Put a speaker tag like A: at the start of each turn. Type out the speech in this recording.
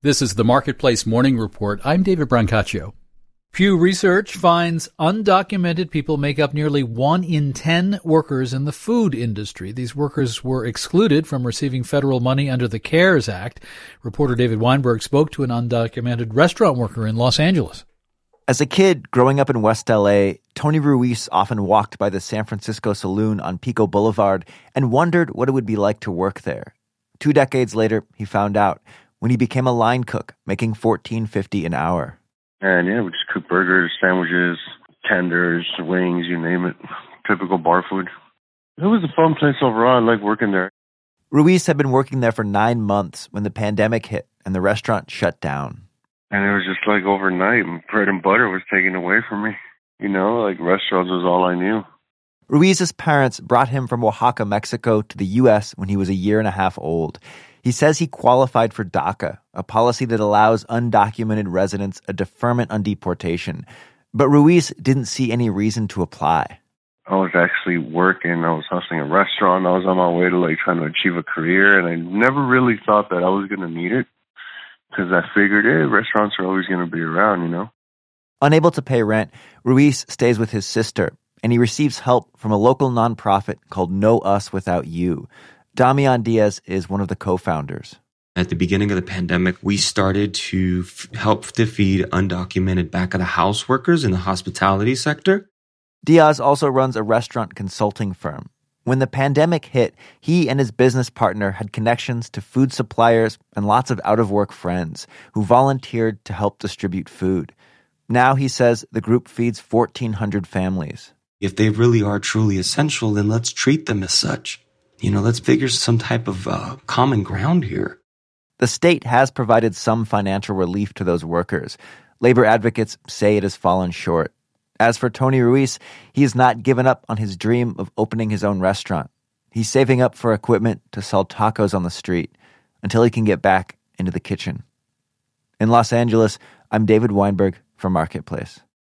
A: This is the Marketplace Morning Report. I'm David Brancaccio. Pew Research finds undocumented people make up nearly 1 in 10 workers in the food industry. These workers were excluded from receiving federal money under the CARES Act. Reporter David Weinberg spoke to an undocumented restaurant worker in Los Angeles.
B: As a kid growing up in West L.A., Tony Ruiz often walked by the San Francisco Saloon on Pico Boulevard and wondered what it would be like to work there. 2 decades later, he found out when he became a line cook, making $14.50 an hour.
C: And we just cook burgers, sandwiches, tenders, wings, you name it. Typical bar food. It was a fun place overall. I like working there.
B: Ruiz had been working there for 9 months when the pandemic hit and the restaurant shut down.
C: And it was just like overnight, bread and butter was taken away from me. Like restaurants was all I knew.
B: Ruiz's parents brought him from Oaxaca, Mexico to the U.S. when he was a year and a half old. He says he qualified for DACA, a policy that allows undocumented residents a deferment on deportation. But Ruiz didn't see any reason to apply.
C: I was actually working. I was hustling a restaurant. I was on my way to trying to achieve a career, and I never really thought that I was going to need it because I figured, restaurants are always going to be around,
B: Unable to pay rent, Ruiz stays with his sister, and he receives help from a local nonprofit called No Us Without You. Damian Diaz is one of the co-founders.
D: At the beginning of the pandemic, we started to help to feed undocumented back-of-the-house workers in the hospitality sector.
B: Diaz also runs a restaurant consulting firm. When the pandemic hit, he and his business partner had connections to food suppliers and lots of out-of-work friends who volunteered to help distribute food. Now, he says, the group feeds 1,400 families.
D: If they really are truly essential, then let's treat them as such. Let's figure some type of common ground here.
B: The state has provided some financial relief to those workers. Labor advocates say it has fallen short. As for Tony Ruiz, he has not given up on his dream of opening his own restaurant. He's saving up for equipment to sell tacos on the street until he can get back into the kitchen. In Los Angeles, I'm David Weinberg for Marketplace.